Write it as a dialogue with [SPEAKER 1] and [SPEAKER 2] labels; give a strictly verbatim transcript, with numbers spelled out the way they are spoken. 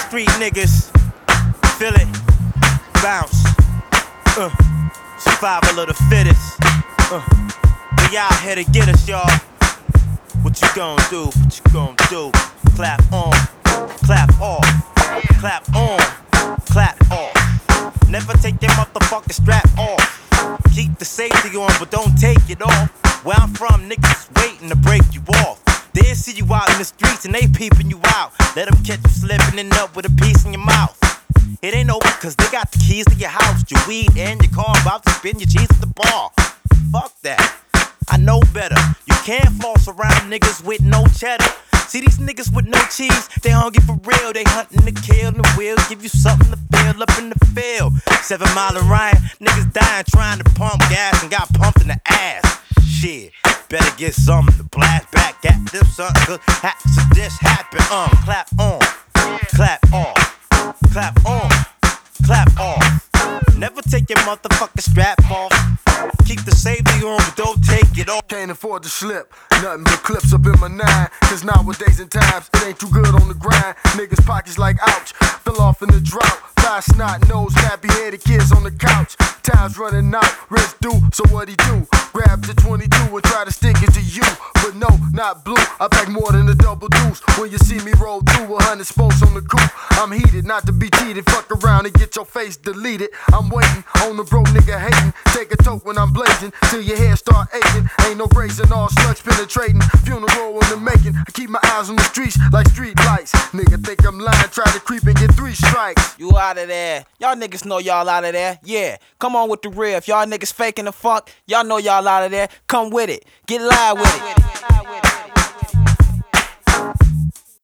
[SPEAKER 1] street niggas. Feel it, bounce. Uh, survival of the fittest. Uh, we out here to get us, y'all. What you gon' do? What you gon' do? Clap on, clap off, clap on, clap off. Never take your motherfucking strap off. Keep the safety on, but don't take it off. Where I'm from, niggas waiting to break you off. They see you out in the streets and they peeping you out. Let them catch you slipping and up with a piece in your mouth. It ain't over cause they got the keys to your house, your weed and your car, about to spin your cheese at the bar. Fuck that, I know better. You can't floss around niggas with no cheddar. See these niggas with no cheese, they hungry for real. They hunting to kill and will give you something to feel up in the field. Seven Mile and Ryan, niggas dying trying to pump gas and got pumped in the ass. Shit, better get something to blast back at them something, cause accidents happen. Um, clap on, clap off, clap on, clap off. Never take your motherfucking strap off. Keep the safety on, but don't take it off.
[SPEAKER 2] Can't afford to slip, nothing but clips up in my nine. Cause nowadays and times, it ain't too good on the grind. Niggas pockets like ouch, fell off in the drought. Fly snot nose, nappy headed kids on the couch. Time's running out, wrist due, so what he do? Grab the twenty-two and try to stick it to you. But no, not blue, I pack more than a double deuce. When you see me roll through a hundred spokes on the coupe, I'm heated, not to be cheated. Fuck around and get your face deleted. I'm waiting on the broke nigga hating. Take a toke when I'm blazing, till your hair start aching. Ain't no grazing, all slugs penetrating. Funeral in the making, I keep my eyes on the streets like street lights. Nigga think I'm lying, try to creep and get three strikes.
[SPEAKER 3] You out of there. Y'all niggas know y'all out of there. Yeah, come on with the real. If y'all niggas faking the funk, y'all know y'all out of there. Come with it. Get live with it.